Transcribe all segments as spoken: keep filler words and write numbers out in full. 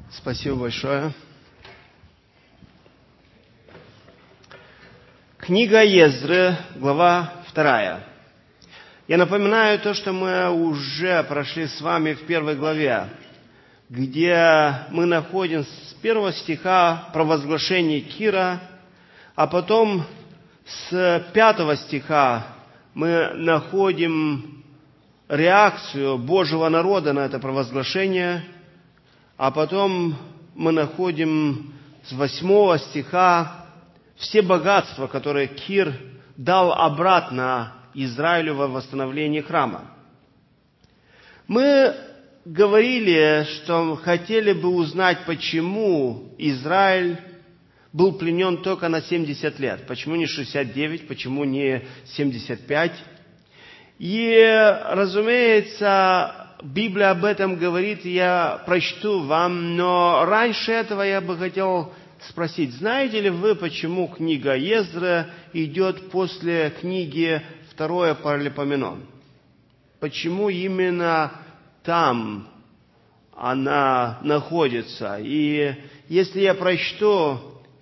Спасибо большое. Книга Ездры, глава вторая. Я напоминаю то, что мы уже прошли с вами в первой главе, где мы находим с первого стиха провозглашение Кира, а потом с пятого стиха мы находим реакцию Божьего народа на это провозглашение, а потом мы находим с восьмого стиха все богатства, которые Кир дал обратно Израилю во восстановлении храма. Мы говорили, что хотели бы узнать, почему Израиль был пленен только на семьдесят лет. Почему не шестьдесят девять, почему не семьдесят пять. И, разумеется, Библия об этом говорит, я прочту вам, но раньше этого я бы хотел спросить, знаете ли вы, почему книга Ездры идет после книги Второе Паралипоменон? Почему именно там она находится? И если я прочту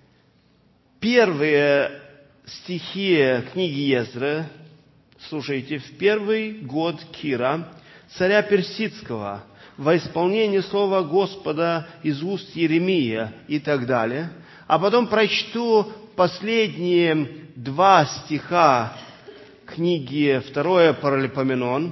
первые стихи книги Ездры, слушайте, в первый год Кира, царя Персидского, во исполнение слова Господа из уст Иеремия и так далее. А потом прочту последние два стиха книги Второе Паралипоменон.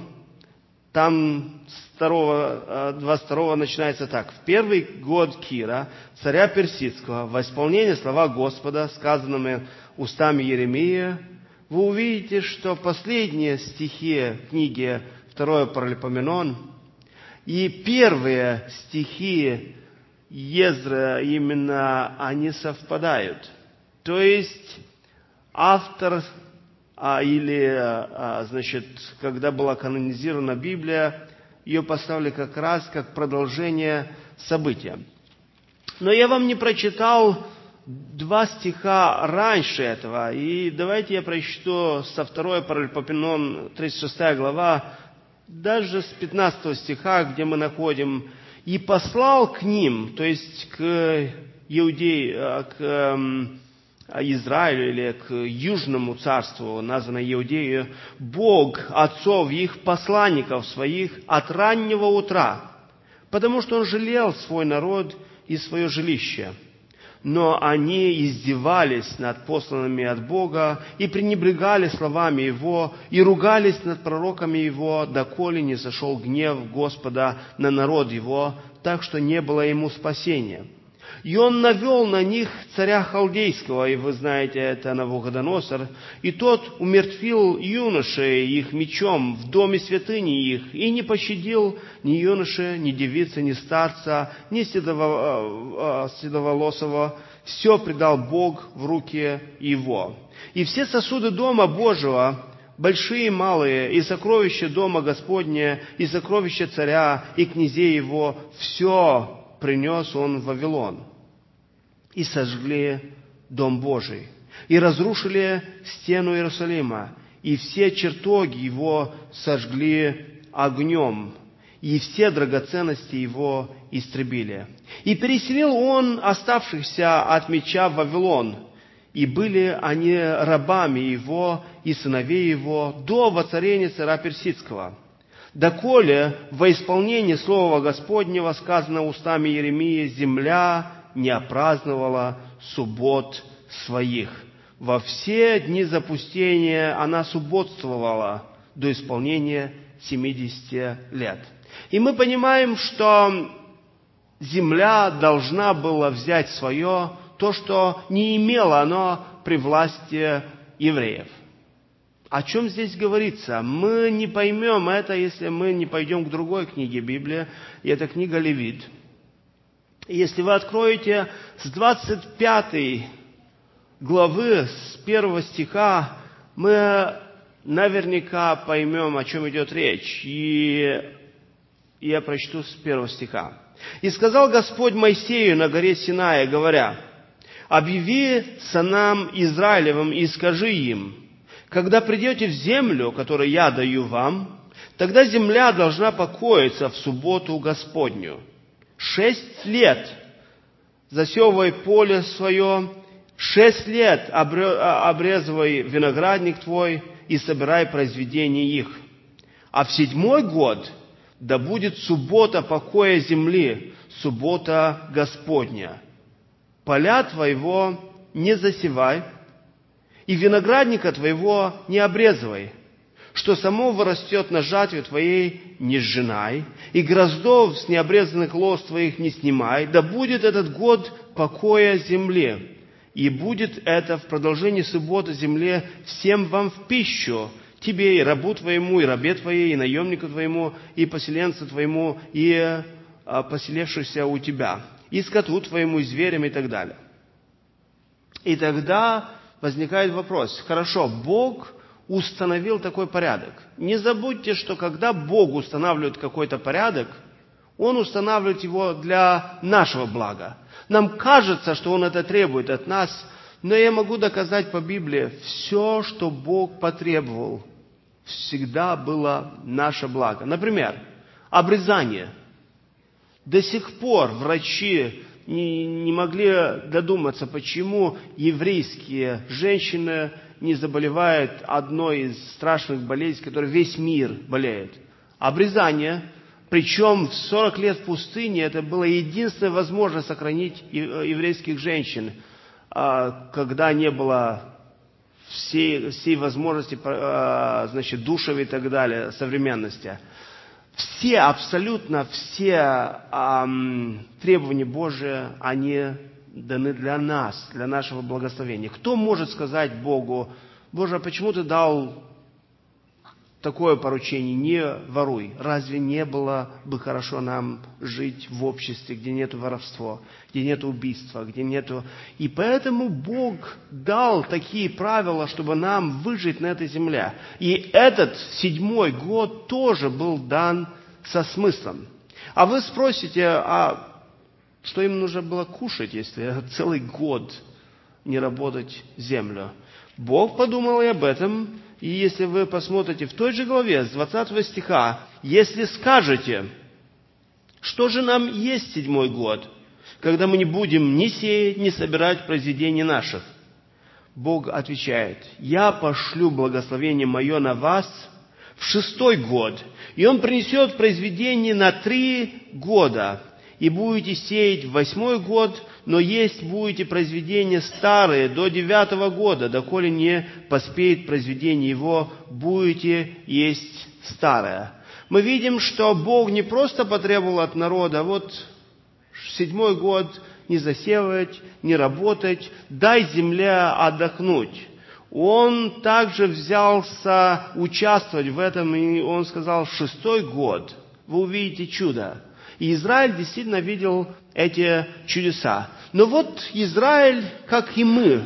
Там с второго, двадцать второго начинается так. В первый год Кира, царя Персидского, во исполнение слова Господа, сказанными устами Иеремия, вы увидите, что последние стихи книги Второе Паралипоменон и первые стихи Ездры, именно они совпадают. То есть автор, а, или, а, значит, когда была канонизирована Библия, ее поставили как раз как продолжение события. Но я вам не прочитал два стиха раньше этого, и давайте я прочту со Второе Паралипоменон, тридцать шестая глава, даже с пятнадцатого стиха, где мы находим: «И послал к ним», то есть к Иудеи, к Израилю или к Южному царству, названному Иудею, Бог отцов их, посланников своих от раннего утра, потому что Он жалел свой народ и свое жилище. Но они издевались над посланными от Бога и пренебрегали словами Его, и ругались над пророками Его, доколе не сошел гнев Господа на народ Его, так что не было ему спасения. И Он навел на них царя Халдейского, и вы знаете, это Навуходоносор, и тот умертвил юношей их мечом в доме святыни их, и не пощадил ни юноши, ни девицы, ни старца, ни седоволосого, все предал Бог в руки его. И все сосуды дома Божьего, большие и малые, и сокровища дома Господня, и сокровища царя, и князей его, все принес он в Вавилон. И сожгли дом Божий, и разрушили стену Иерусалима, и все чертоги его сожгли огнем, и все драгоценности его истребили. И переселил он оставшихся от меча в Вавилон, и были они рабами его и сыновей его до воцарения царя Персидского, доколе во исполнение слова Господнего, сказано устами Иеремии, земля не опраздновала суббот своих. Во все дни запустения она субботствовала до исполнения семидесяти лет. И мы понимаем, что земля должна была взять свое, то, что не имело оно при власти евреев. О чем здесь говорится? Мы не поймем это, если мы не пойдем к другой книге Библии, и это книга Левит. Если вы откроете с двадцать пятой главы, с первого стиха, мы наверняка поймем, о чем идет речь. И я прочту с первого стиха. «И сказал Господь Моисею на горе Синае, говоря: объяви сынам Израилевым и скажи им: когда придете в землю, которую я даю вам, тогда земля должна покоиться в субботу Господню. Шесть лет засевывай поле свое, шесть лет обрезывай виноградник твой и собирай произведения их. А в седьмой год да будет суббота покоя земли, суббота Господня. Поля твоего не засевай, и виноградника твоего не обрезывай, что само вырастет на жатве твоей, не сжинай, и гроздов с необрезанных лоз твоих не снимай, да будет этот год покоя земле, и будет это в продолжении субботы земле всем вам в пищу, тебе и рабу твоему, и рабе твоей, и наемнику твоему, и поселенцу твоему, и а, поселившемуся у тебя, и скоту твоему, и зверям, и так далее. И тогда возникает вопрос, хорошо, Бог установил такой порядок. Не забудьте, что когда Бог устанавливает какой-то порядок, Он устанавливает его для нашего блага. Нам кажется, что Он это требует от нас, но я могу доказать по Библии, все, что Бог потребовал, всегда было наше благо. Например, обрезание. До сих пор врачи не, не могли додуматься, почему еврейские женщины не заболевают одной из страшных болезней, которой весь мир болеет. Обрезание. Причем в сорок лет в пустыне это была единственная возможность сохранить еврейских женщин, когда не было всей, всей возможности, значит, душев и так далее, современности. Все, абсолютно все эм, требования Божии, они даны для нас, для нашего благословения. Кто может сказать Богу: Боже, а почему Ты дал такое поручение, не воруй? Разве не было бы хорошо нам жить в обществе, где нет воровства, где нет убийства, где нету... И поэтому Бог дал такие правила, чтобы нам выжить на этой земле. И этот седьмой год тоже был дан со смыслом. А вы спросите, а что им нужно было кушать, если целый год не работать землю? Бог подумал и об этом. И если вы посмотрите в той же главе, с двадцатого стиха, если скажете, что же нам есть седьмой год, когда мы не будем ни сеять, ни собирать произведения наших? Бог отвечает: я пошлю благословение мое на вас в шестой год, и он принесет произведение на три года, и будете сеять в восьмой год, но есть будете произведения старые до девятого года, доколе не поспеет произведение его, будете есть старое. Мы видим, что Бог не просто потребовал от народа: вот седьмой год не засевать, не работать, дай земле отдохнуть. Он также взялся участвовать в этом, и он сказал: шестой год вы увидите чудо. И Израиль действительно видел эти чудеса. Но вот Израиль, как и мы,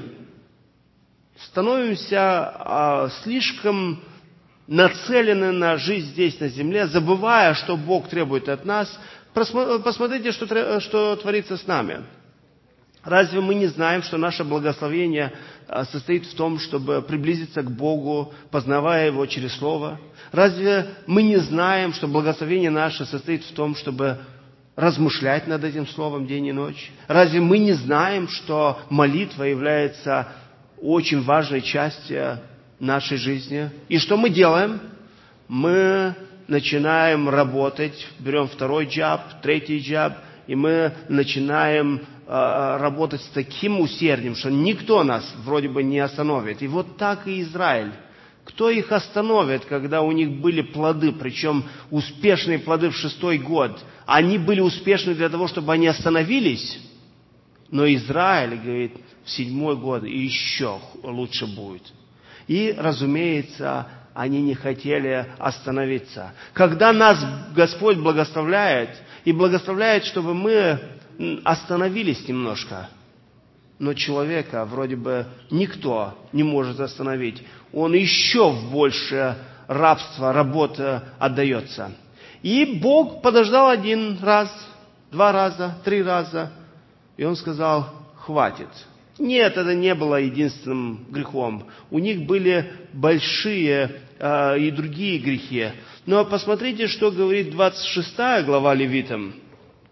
становимся а, слишком нацелены на жизнь здесь, на земле, забывая, что Бог требует от нас. Посмотрите, что, что творится с нами. Разве мы не знаем, что наше благословение состоит в том, чтобы приблизиться к Богу, познавая Его через Слово? Разве мы не знаем, что благословение наше состоит в том, чтобы размышлять над этим Словом день и ночь? Разве мы не знаем, что молитва является очень важной частью нашей жизни? И что мы делаем? Мы начинаем работать, берем второй джаб, третий джаб, и мы начинаем э, работать с таким усердием, что никто нас вроде бы не остановит. И вот так и Израиль. Кто их остановит, когда у них были плоды, причем успешные плоды в шестой год? Они были успешны для того, чтобы они остановились, но Израиль говорит: в седьмой год еще лучше будет. И, разумеется, они не хотели остановиться. Когда нас Господь благословляет, и благословляет, чтобы мы остановились немножко, но человека вроде бы никто не может остановить. Он еще в большее рабство, работа отдается. И Бог подождал один раз, два раза, три раза, и Он сказал: хватит. Нет, это не было единственным грехом. У них были большие э, и другие грехи. Но посмотрите, что говорит двадцать шестая глава Левитам.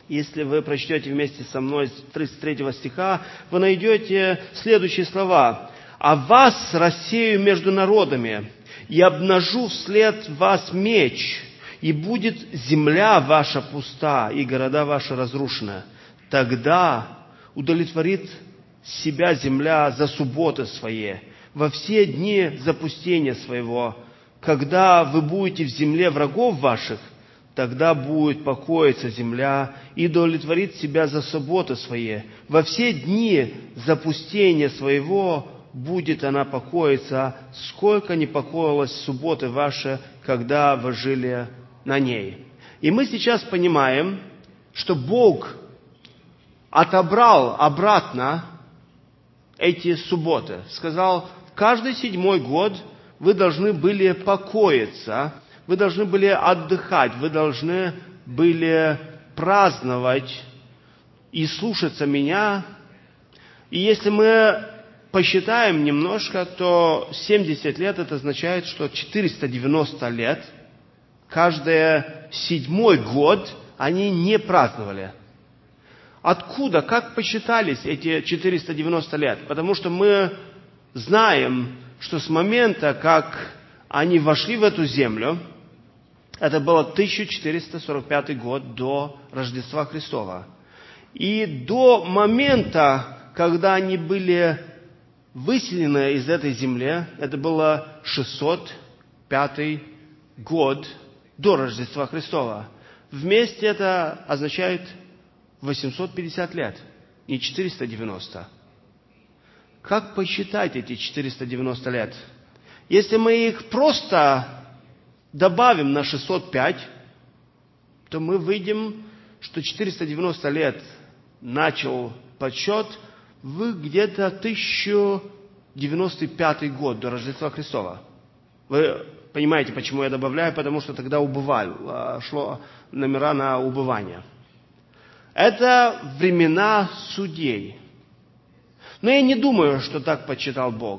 Если вы прочтете вместе со мной с тридцать третьего стиха, вы найдете следующие слова. «А вас рассею между народами, и обнажу вслед вас меч, и будет земля ваша пуста, и города ваши разрушены. Тогда удовлетворит себя земля за субботы свои, во все дни запустения своего. Когда вы будете в земле врагов ваших, тогда будет покоиться земля и удовлетворит себя за субботы свои. Во все дни запустения своего будет она покоиться, сколько не покоилась субботы ваши, когда вы жили на ней». И мы сейчас понимаем, что Бог отобрал обратно эти субботы. Сказал, каждый седьмой год вы должны были покоиться, вы должны были отдыхать, вы должны были праздновать и слушаться Меня. И если мы посчитаем немножко, то семьдесят лет это означает, что четыреста девяносто лет, каждый седьмой год они не праздновали. Откуда, как посчитались эти четыреста девяносто лет? Потому что мы знаем, что с момента, как они вошли в эту землю, это было тысяча четыреста сорок пятый год до Рождества Христова. И до момента, когда они были выселены из этой земли, это было шестьсот пятый год до Рождества Христова. Вместе это означает восемьсот пятьдесят лет, не четыреста девяносто. Как посчитать эти четыреста девяносто лет? Если мы их просто добавим на шестьсот пять, то мы выйдем, что четыреста девяносто лет начал подсчет в где-то тысяча девяносто пятый год до Рождества Христова. Вы понимаете, почему я добавляю? Потому что тогда убывал, шло номера на убывание. Это времена судей. Но я не думаю, что так подсчитал Бог.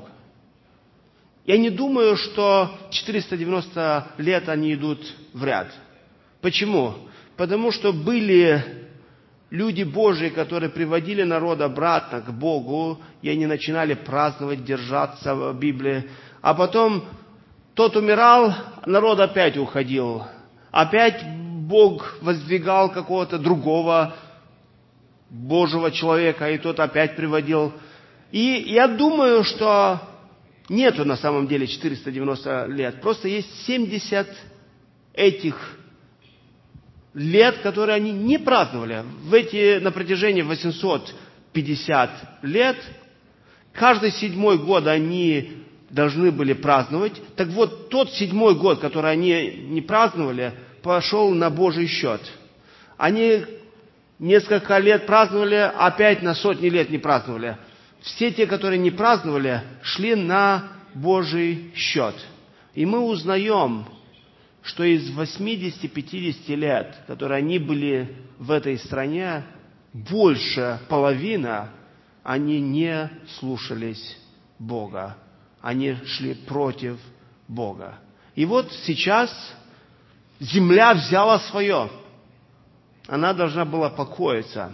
Я не думаю, что четыреста девяносто лет они идут в ряд. Почему? Потому что были люди Божьи, которые приводили народ обратно к Богу, и они начинали праздновать, держаться Библии. А потом тот умирал, народ опять уходил. Опять Бог воздвигал какого-то другого Божьего человека, и тот опять приводил. И я думаю, что нету на самом деле четыреста девяносто лет. Просто есть семьдесят этих лет, которые они не праздновали. В эти, на протяжении восемьсот пятьдесят лет, каждый седьмой год они должны были праздновать. Так вот, тот седьмой год, который они не праздновали, пошел на Божий счет. Они несколько лет праздновали, опять на сотни лет не праздновали. Все те, которые не праздновали, шли на Божий счет. И мы узнаем, что из восьмидесяти-пятидесяти лет, которые они были в этой стране, больше половина, они не слушались Бога. Они шли против Бога. И вот сейчас земля взяла свое. Она должна была покоиться.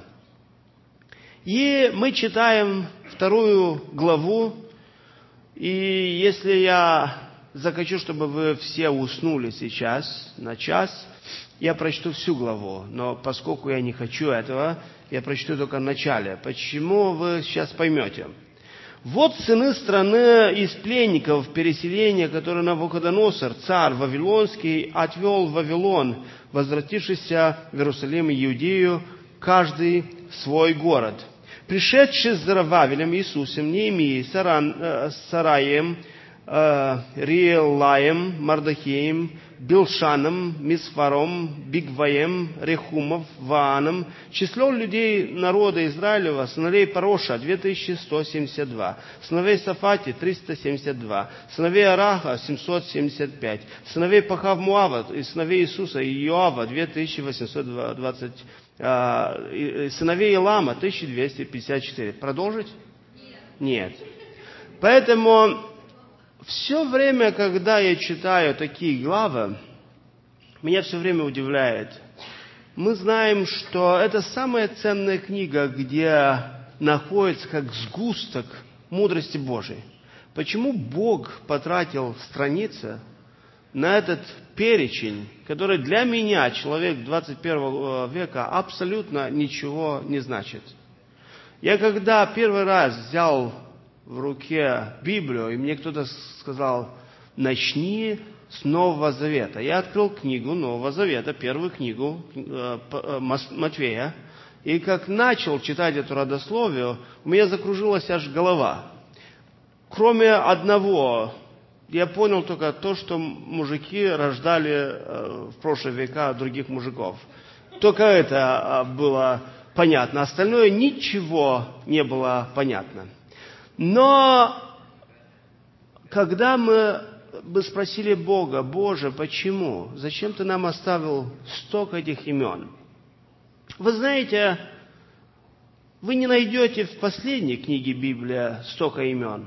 И мы читаем вторую главу, и если я захочу, чтобы вы все уснули сейчас на час, я прочту всю главу, но поскольку я не хочу этого, я прочту только в начале. Почему, вы сейчас поймете. «Вот сыны страны из пленников переселения, которые Навуходоносор, царь Вавилонский, отвел в Вавилон, возвратившийся в Иерусалим и Иудею, каждый в свой город. Пришедшие с Зарававелем, Иисусом, Неемией, Саран, э, Сараем, э, Риелаем, Мардахеем, Билшаном, Мисфаром, Бигваем, Рехумов, Вааном, число людей народа Израилева, сыновей Пароша, две тысячи сто семьдесят два, сыновей Сафати, триста семьдесят два, сыновей Араха, семьсот семьдесят пять, сыновей Пахав-Муава и сыновей Иисуса и Иоава, две тысячи восемьсот двадцать, э, сыновей Илама, тысяча двести пятьдесят четыре. Продолжить? Нет. Нет. Поэтому все время, когда я читаю такие главы, меня все время удивляет, Мы знаем, что это самая ценная книга, где находится как сгусток мудрости Божией. Почему Бог потратил страницы на этот перечень, который для меня, человек двадцать первого века, абсолютно ничего не значит? Я когда первый раз взял в руке Библию, и мне кто-то сказал: начни с Нового Завета. Я открыл книгу Нового Завета, первую книгу Матфея, и как начал читать эту родословию, у меня закружилась аж голова. Кроме одного, я понял только то, что мужики рождали в прошлые века других мужиков. Только это было понятно. Остальное ничего не было понятно. Но когда мы бы спросили Бога: Боже, почему? Зачем Ты нам оставил столько этих имен? Вы знаете, вы не найдете в последней книге Библии столько имен.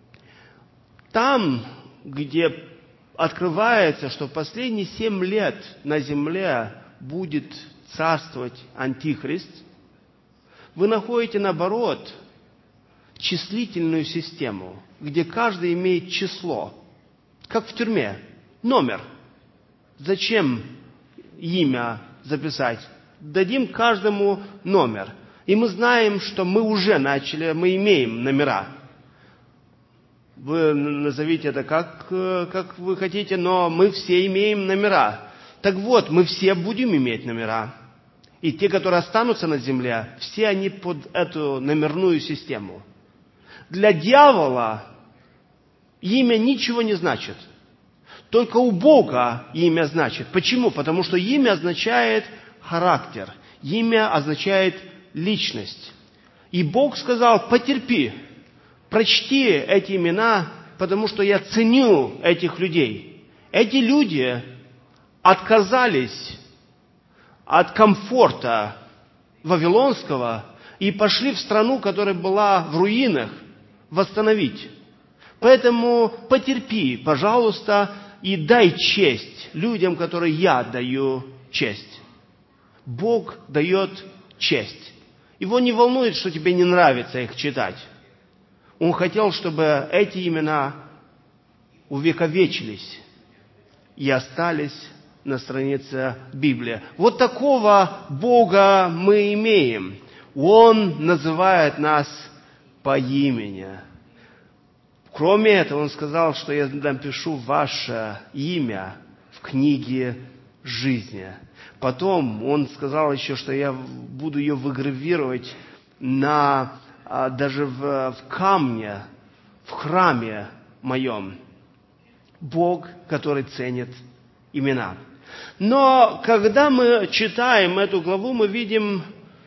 Там, где открывается, что в последние семь лет на земле будет царствовать Антихрист, вы находите, наоборот, числительную систему, где каждый имеет число, как в тюрьме, номер. Зачем имя записать? Дадим каждому номер. И мы знаем, что мы уже начали, мы имеем номера. Вы назовите это как, как вы хотите, но мы все имеем номера. Так вот, мы все будем иметь номера. И те, которые останутся на земле, все они под эту номерную систему. Для дьявола имя ничего не значит. Только у Бога имя значит. Почему? Потому что имя означает характер. Имя означает личность. И Бог сказал: потерпи, прочти эти имена, потому что я ценю этих людей. Эти люди отказались от комфорта вавилонского и пошли в страну, которая была в руинах, восстановить. Поэтому потерпи, пожалуйста, и дай честь людям, которые я даю честь. Бог дает честь. Его не волнует, что тебе не нравится их читать. Он хотел, чтобы эти имена увековечились и остались на странице Библии. Вот такого Бога мы имеем. Он называет нас по имени. Кроме этого, Он сказал, что я напишу ваше имя в книге жизни. Потом Он сказал еще, что я буду ее выгравировать на, даже в, в камне, в храме моем. Бог, который ценит имена. Но когда мы читаем эту главу, мы видим,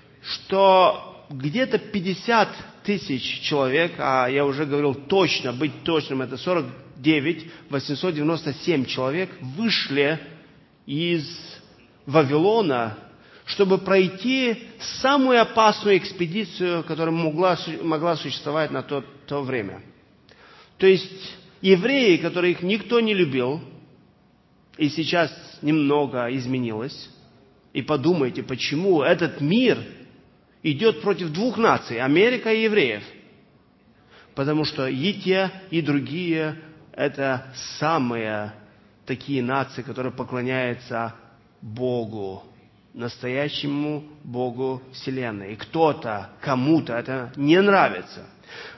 что где-то пятьдесят тысяч человек, а я уже говорил точно, быть точным, это сорок девять тысяч восемьсот девяносто семь человек, вышли из Вавилона, чтобы пройти самую опасную экспедицию, которая могла, могла существовать на то, то время. То есть евреи, которых никто не любил, и сейчас немного изменилось. И подумайте, почему этот мир идет против двух наций, Америка и евреев. Потому что и те, и другие – это самые такие нации, которые поклоняются Богу, настоящему Богу Вселенной. И кто-то, кому-то это не нравится.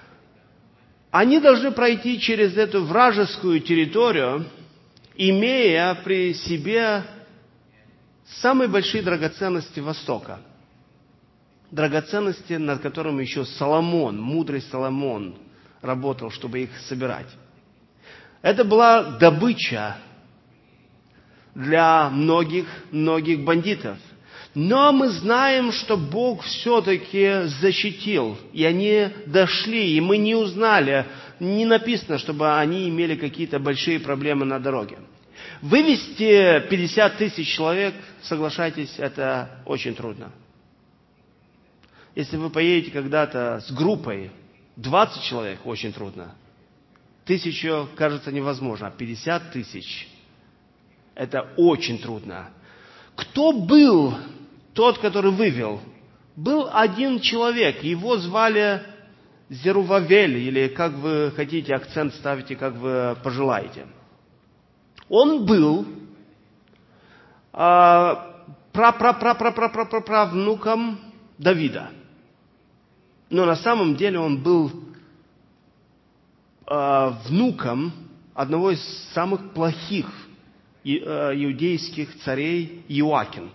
Они должны пройти через эту вражескую территорию, имея при себе самые большие драгоценности Востока. Драгоценности, над которыми еще Соломон, мудрый Соломон, работал, чтобы их собирать. Это была добыча для многих-многих бандитов. Но мы знаем, что Бог все-таки защитил, и они дошли, и мы не узнали, не написано, чтобы они имели какие-то большие проблемы на дороге. Вывести пятьдесят тысяч человек, соглашайтесь, это очень трудно. Если вы поедете когда-то с группой, двадцать человек, очень трудно. Тысячу, кажется, невозможно, а пятьдесят тысяч – это очень трудно. Кто был тот, который вывел, был один человек, его звали Зерубавель, или как вы хотите, акцент ставите, как вы пожелаете. Он был пра-пра-пра-пра-пра-пра-правнуком Давида. Но на самом деле он был э, внуком одного из самых плохих иудейских царей Иоакин.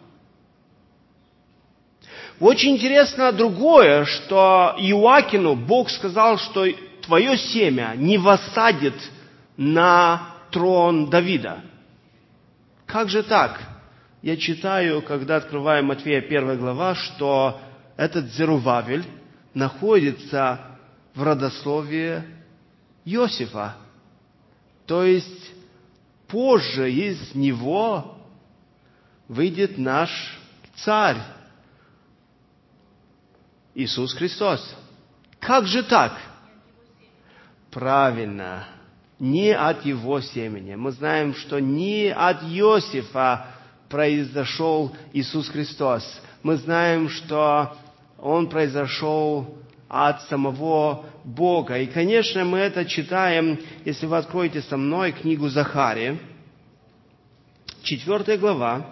Очень интересно другое, что Иоакину Бог сказал, что твое семя не воссадит на трон Давида. Как же так? Я читаю, когда открываю Матфея первая глава, что этот Зерубавель находится в родословии Иосифа. То есть позже из него выйдет наш царь Иисус Христос. Как же так? Правильно, не от его семени. Мы знаем, что не от Иосифа произошел Иисус Христос. Мы знаем, что Он произошел от самого Бога. И, конечно, мы это читаем, если вы откроете со мной книгу Захарии, четвертая глава,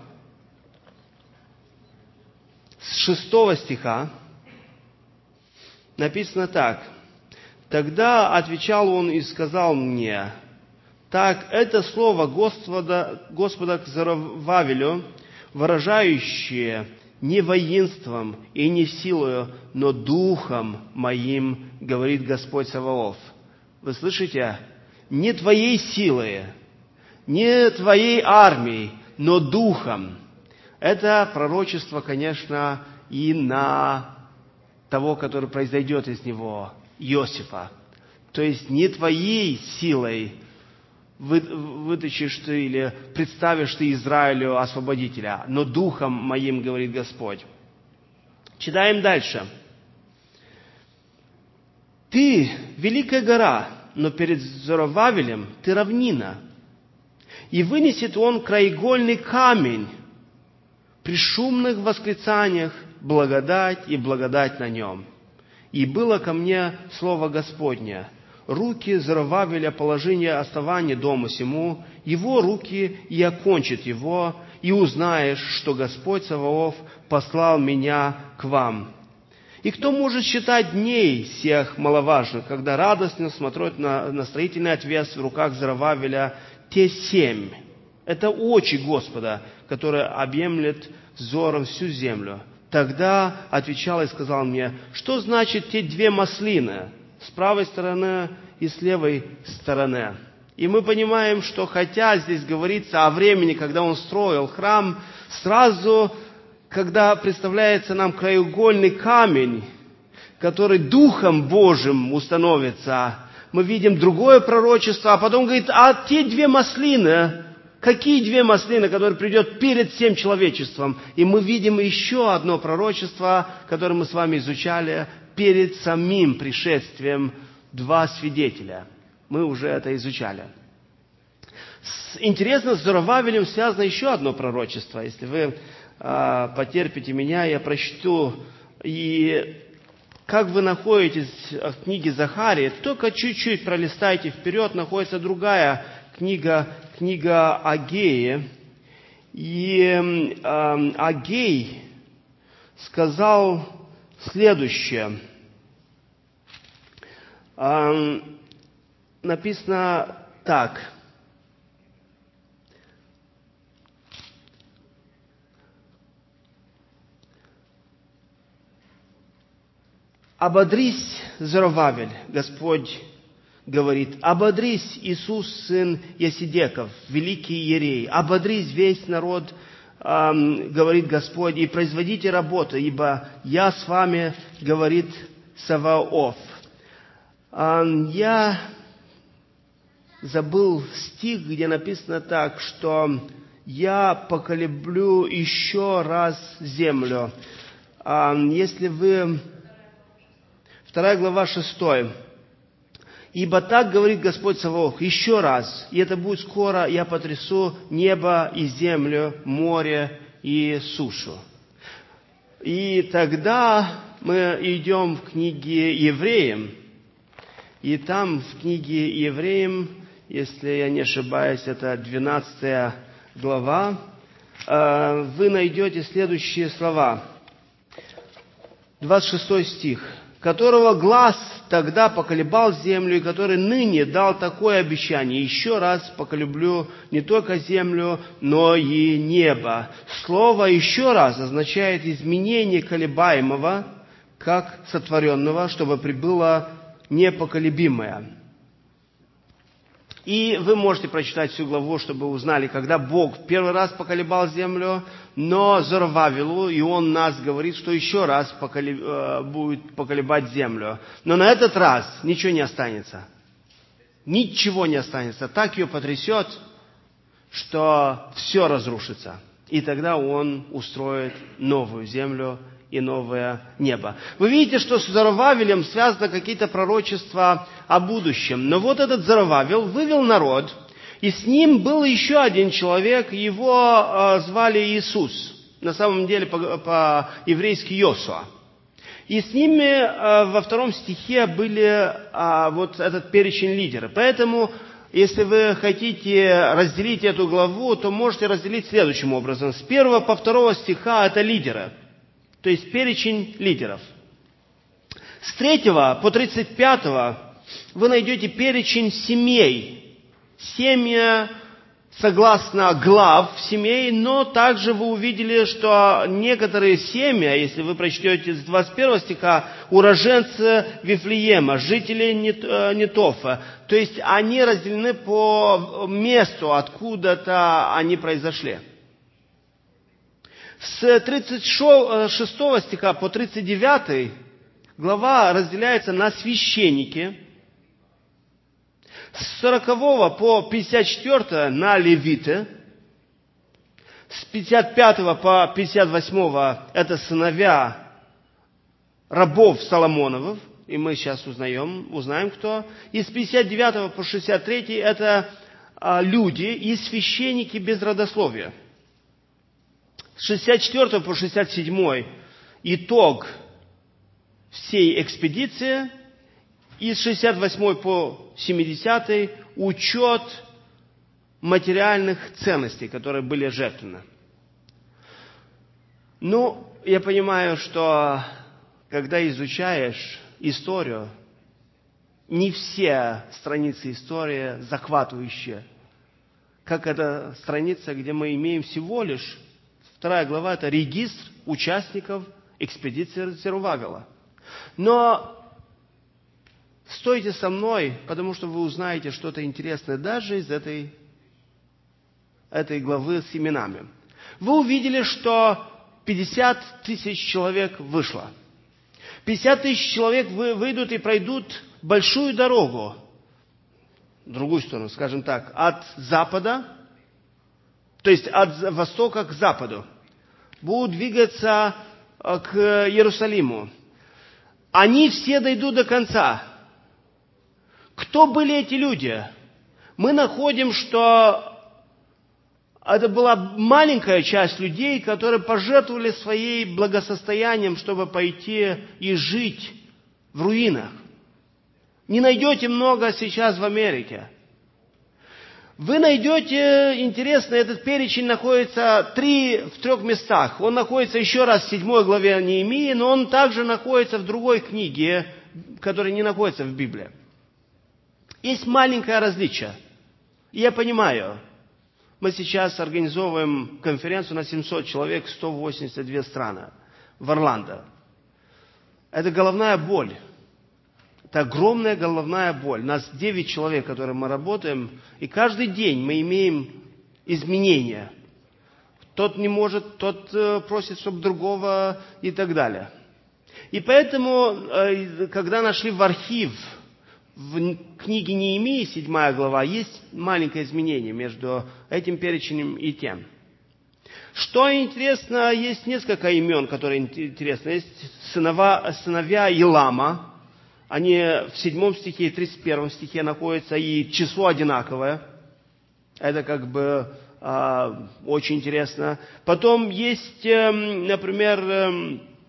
с шестого стиха, написано так. «Тогда отвечал он и сказал мне, так, это слово Господа, Господа к Зоровавелю, выражающее не воинством и не силою, но духом моим, говорит Господь Саваоф». Вы слышите? Не твоей силой, не твоей армией, но духом. Это пророчество, конечно, и на того, который произойдет из него, Иосифа. То есть не твоей силой вытащишь ты или представишь ты Израилю освободителя, но духом моим, говорит Господь. Читаем дальше. Ты великая гора, но перед Зоровавелем ты равнина. И вынесет он краеугольный камень при шумных восклицаниях, благодать и благодать на нем. И было ко мне слово Господне: руки Зоровавеля положение основания дома сему, его руки и окончат его, и узнаешь, что Господь Саваоф послал меня к вам. И кто может считать дней всех маловажных, когда радостно смотрят на, на строительный отвес в руках Зоровавеля, те семь. Это очи Господа, которые объемлет взором всю землю. Тогда отвечал и сказал мне, что значит те две маслины с правой стороны и с левой стороны. И мы понимаем, что хотя здесь говорится о времени, когда он строил храм, сразу, когда представляется нам краеугольный камень, который Духом Божьим установится, мы видим другое пророчество, а потом говорит, а те две маслины, какие две маслины, которые придет перед всем человечеством? И мы видим еще одно пророчество, которое мы с вами изучали, перед самим пришествием два свидетеля. Мы уже это изучали. Интересно, с Зоровавелем связано еще одно пророчество. Если вы э, потерпите меня, я прочту. И как вы находитесь в книге Захарии, только чуть-чуть пролистайте вперед, находится другая книга, книга Агеи. И э, Агей сказал следующее. Э, написано так. «Ободрись, Зоровавель», Господь говорит, «ободрись, Иисус, сын Есидеков, великий иерей, ободрись весь народ, эм, говорит Господь, и производите работу, ибо я с вами, говорит Саваоф». Эм, я забыл стих, где написано так, что «я поколеблю еще раз землю». Эм, если вы... Вторая глава, шестой. «Ибо так говорит Господь Саваоф, еще раз, и это будет скоро, я потрясу небо и землю, море и сушу». И тогда мы идем в книге Евреям, и там в книге Евреям, если я не ошибаюсь, это двенадцатая глава, вы найдете следующие слова. двадцать шестой стих. «Которого глаз тогда поколебал землю, и который ныне дал такое обещание: еще раз поколеблю не только землю, но и небо». Слово «еще раз» означает изменение колебаемого, как сотворенного, чтобы прибыло непоколебимое. И вы можете прочитать всю главу, чтобы узнали, когда Бог первый раз поколебал землю, но Зоровавелу, и он нас говорит, что еще раз поколеб... будет поколебать землю. Но на этот раз ничего не останется. Ничего не останется. Так ее потрясет, что все разрушится. И тогда он устроит новую землю и новое небо. Вы видите, что с Зоровавелем связаны какие-то пророчества о будущем. Но вот этот Зоровавел вывел народ, и с ним был еще один человек, его э, звали Иисус. На самом деле по-еврейски Йосуа. И с ними э, во втором стихе были э, вот этот перечень лидеров. Поэтому, если вы хотите разделить эту главу, то можете разделить следующим образом. С первого по второго стиха это лидеры. То есть перечень лидеров. С третьего по тридцать пятого вы найдете перечень семей. Семья согласно глав семей, но также вы увидели, что некоторые семьи, если вы прочтете с двадцать первого стиха, уроженцы Вифлеема, жители Нетофа, то есть они разделены по месту, откуда-то они произошли. С тридцать шестого стиха по тридцать девятый глава разделяется на священники. С сорокового по пятьдесят четвёртый на левиты. С пятьдесят пятого по пятьдесят восьмого это сыновья рабов Соломоновых. И мы сейчас узнаем, узнаем кто. И с пятьдесят девятого по шестьдесят третий это люди и священники без родословия. С шестьдесят четвёртого по шестьдесят седьмой итог всей экспедиции. И с шестьдесят восьмого по семидесятый учет материальных ценностей, которые были жертвованы. Ну, я понимаю, что когда изучаешь историю, не все страницы истории захватывающие. Как эта страница, где мы имеем всего лишь вторая глава, это регистр участников экспедиции Зоровавела. Но стойте со мной, потому что вы узнаете что-то интересное даже из этой, этой главы с именами. Вы увидели, что пятьдесят тысяч человек вышло. пятьдесят тысяч человек выйдут и пройдут большую дорогу, в другую сторону, скажем так, от запада, то есть от востока к западу, будут двигаться к Иерусалиму. Они все дойдут до конца. Кто были эти люди? Мы находим, что это была маленькая часть людей, которые пожертвовали своим благосостоянием, чтобы пойти и жить в руинах. Не найдете много сейчас в Америке. Вы найдете, интересно, этот перечень находится три, в трех местах. Он находится еще раз в седьмой главе Неемии, но он также находится в другой книге, которая не находится в Библии. Есть маленькое различие. И я понимаю, мы сейчас организовываем конференцию на семьсот человек, сто восемьдесят две страны в Орландо. Это головная боль. Это огромная головная боль. Нас девять человек, которые мы работаем, и каждый день мы имеем изменения. Тот не может, тот просит, чтобы другого и так далее. И поэтому, когда нашли в архив, в книге Неемии, седьмая глава, есть маленькое изменение между этим перечнем и тем. Что интересно, есть несколько имен, которые интересны. Есть сынова, сыновья Илама. Они в седьмом стихе и тридцать первом стихе находятся, и число одинаковое. Это как бы э, очень интересно. Потом есть, э, например, э,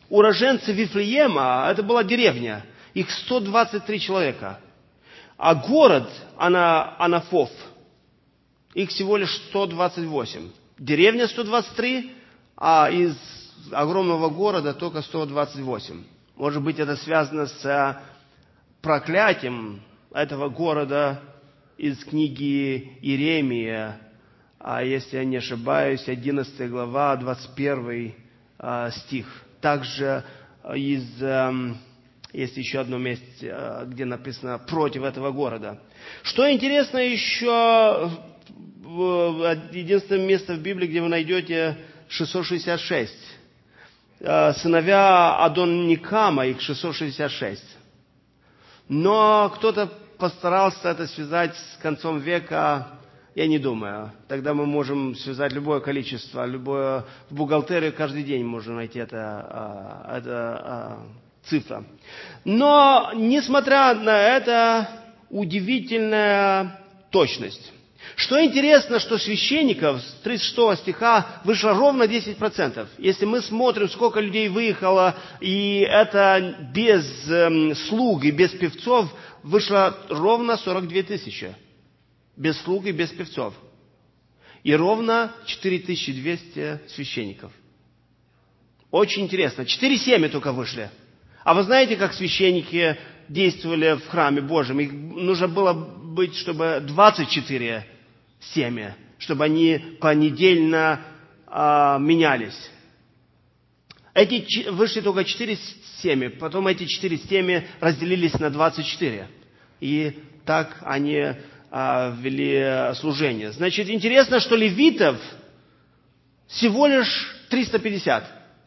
уроженцы Вифлеема, это была деревня, их сто двадцать три человека. А город Ана, Анафов, их всего лишь сто двадцать восемь. Деревня сто двадцать три, а из огромного города только сто двадцать восемь. Может быть, это связано с проклятием этого города из книги Иеремия, а если я не ошибаюсь, одиннадцатая глава, двадцать первый а, стих. Также из, а, есть еще одно место, а, где написано против этого города. Что интересно еще, единственное место в Библии, где вы найдете шестьсот шестьдесят шесть. А, сыновья Адон-Никама, их шестьсот шестьдесят шесть. Но кто-то постарался это связать с концом века, я не думаю. Тогда мы можем связать любое количество, любое, в бухгалтерии каждый день можно найти это, это цифра. Но, несмотря на это, удивительная точность. Что интересно, что священников с тридцать шестого стиха вышло ровно десять процентов. Если мы смотрим, сколько людей выехало, и это без эм, слуг и без певцов, вышло ровно сорок две тысячи. Без слуг и без певцов. И ровно четыре тысячи двести священников. Очень интересно. Четыре семьи только вышли. А вы знаете, как священники действовали в храме Божьем? Их нужно было быть, чтобы двадцать четыре семьи, чтобы они понедельно а, менялись. Эти вышли только четыре семьи, потом эти четыре семьи разделились на двадцать четыре. И так они а, вели служение. Значит, интересно, что левитов всего лишь триста пятьдесят.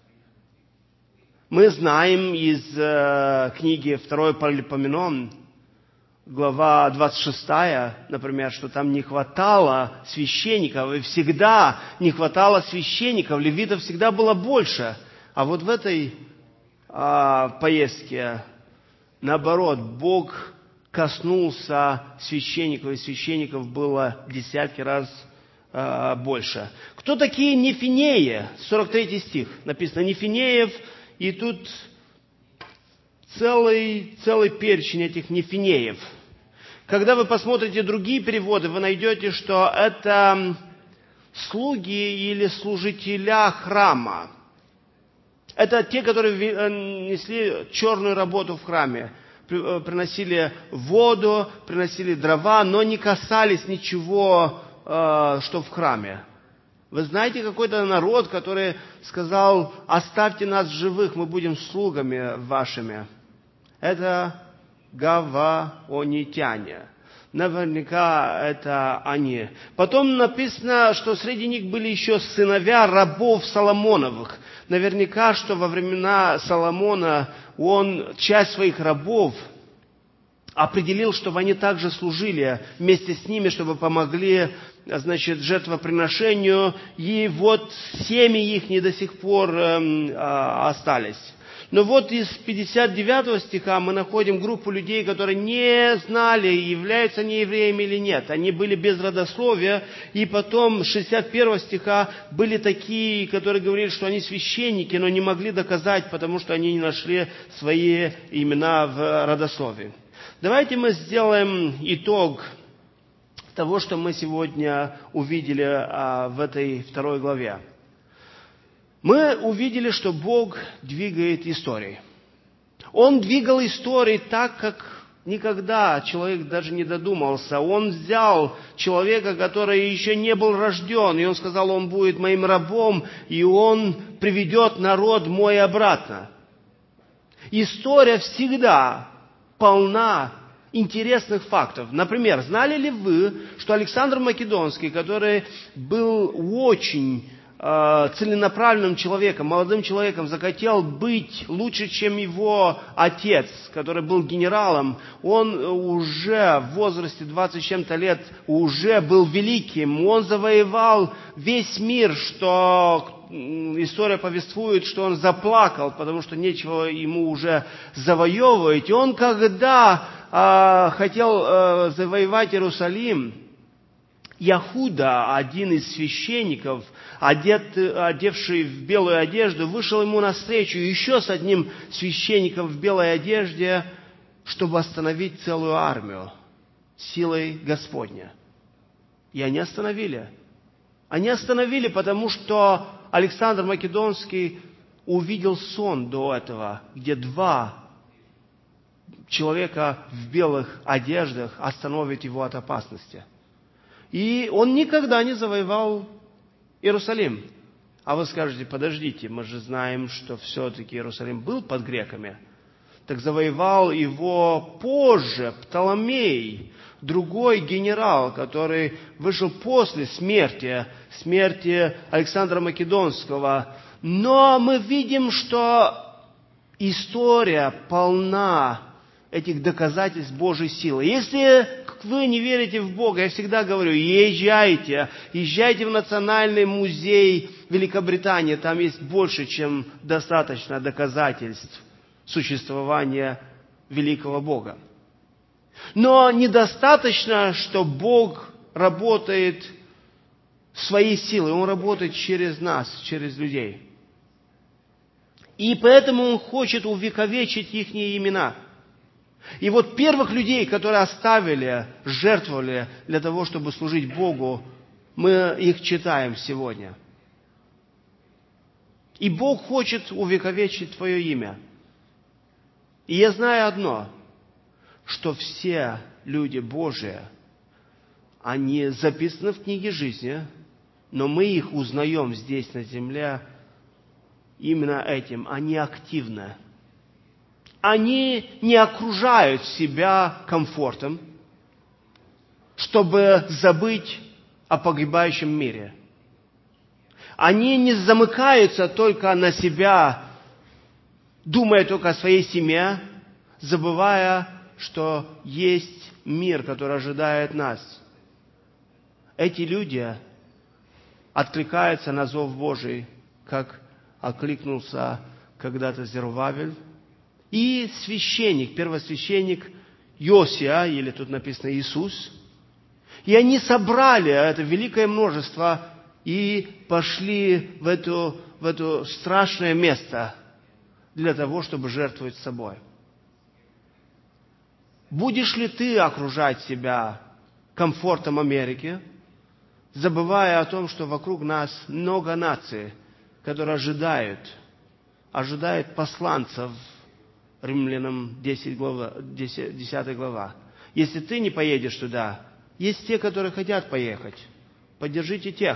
Мы знаем из э, книги второй Паралипоменон, глава двадцать шестая, например, что там не хватало священников, и всегда не хватало священников, левитов всегда было больше. А вот в этой а, поездке, наоборот, Бог коснулся священников, и священников было десятки раз а, больше. Кто такие нефинеи? сорок третий стих написано «Нефинеев», и тут целый, целый перечень этих нефинеев. Когда вы посмотрите другие переводы, вы найдете, что это слуги или служителя храма. Это те, которые несли черную работу в храме. Приносили воду, приносили дрова, но не касались ничего, что в храме. Вы знаете какой-то народ, который сказал: оставьте нас живых, мы будем слугами вашими. Это гаваонитяне. Наверняка это они. Потом написано, что среди них были еще сыновья рабов Соломоновых. Наверняка, что во времена Соломона он часть своих рабов определил, чтобы они также служили вместе с ними, чтобы помогли, значит, жертвоприношению. И вот семьи их не до сих пор э, остались. Но вот из пятьдесят девятого стиха мы находим группу людей, которые не знали, являются они евреями или нет. Они были без родословия. И потом с шестьдесят первого стиха были такие, которые говорили, что они священники, но не могли доказать, потому что они не нашли свои имена в родословии. Давайте мы сделаем итог того, что мы сегодня увидели а, в этой второй главе. Мы увидели, что Бог двигает историей. Он двигал историей так, как никогда человек даже не додумался. Он взял человека, который еще не был рожден, и он сказал: он будет моим рабом, и он приведет народ мой обратно. История всегда полна интересных фактов. Например, знали ли вы, что Александр Македонский, который был очень э, целенаправленным человеком, молодым человеком, захотел быть лучше, чем его отец, который был генералом, он уже в возрасте двадцати с чем-то лет уже был великим, он завоевал весь мир, что история повествует, что он заплакал, потому что нечего ему уже завоевывать. И он, когда э, хотел э, завоевать Иерусалим, Яхуда, один из священников, одет, одевший в белую одежду, вышел ему навстречу еще с одним священником в белой одежде, чтобы остановить целую армию силой Господня. И они остановили. Они остановили, потому что Александр Македонский увидел сон до этого, где два человека в белых одеждах остановят его от опасности. И он никогда не завоевал Иерусалим. А вы скажете, подождите, мы же знаем, что все-таки Иерусалим был под греками. Так завоевал его позже Птоломей, другой генерал, который вышел после смерти, смерти Александра Македонского. Но мы видим, что история полна этих доказательств Божьей силы. Если вы не верите в Бога, я всегда говорю, езжайте, езжайте в Национальный музей Великобритании, там есть больше, чем достаточно доказательств существования великого Бога. Но недостаточно, что Бог работает своей силой, Он работает через нас, через людей. И поэтому Он хочет увековечить их имена. И вот первых людей, которые оставили, жертвовали для того, чтобы служить Богу, мы их читаем сегодня. И Бог хочет увековечить твое имя. И я знаю одно, что все люди Божии, они записаны в книге жизни, но мы их узнаем здесь на земле именно этим. Они активны. Они не окружают себя комфортом, чтобы забыть о погибающем мире. Они не замыкаются только на себя, думая только о своей семье, забывая, что есть мир, который ожидает нас. Эти люди откликаются на зов Божий, как откликнулся когда-то Зерубавель. И священник, первосвященник Йосия, или тут написано Иисус, и они собрали это великое множество и пошли в это, в это страшное место для того, чтобы жертвовать собой. Будешь ли ты окружать себя комфортом Америки, забывая о том, что вокруг нас много наций, которые ожидают, ожидают посланцев, Римлянам десять глава, десятая глава. Если ты не поедешь туда, есть те, которые хотят поехать. Поддержите тех.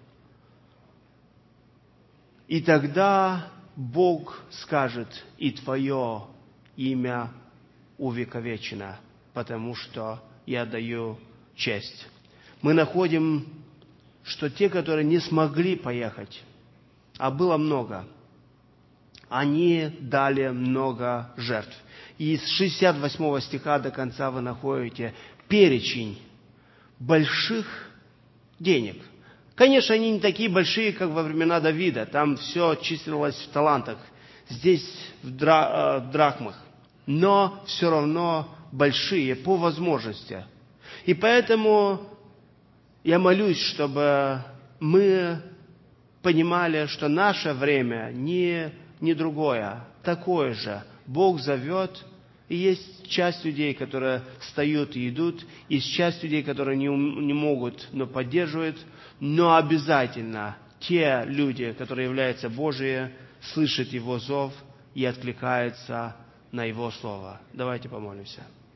И тогда Бог скажет, и твое имя увековечено, потому что я даю честь. Мы находим, что те, которые не смогли поехать, а было много, они дали много жертв. И с шестьдесят восьмого стиха до конца вы находите перечень больших денег. Конечно, они не такие большие, как во времена Давида. Там все числилось в талантах. Здесь в, дра- в драхмах. Но все равно большие по возможности. И поэтому я молюсь, чтобы мы понимали, что наше время не, не другое, такое же. Бог зовет, и есть часть людей, которые встают и идут, есть часть людей, которые не, не могут, но поддерживают, но обязательно те люди, которые являются Божьи, слышат Его зов и откликаются на Его Слово. Давайте помолимся.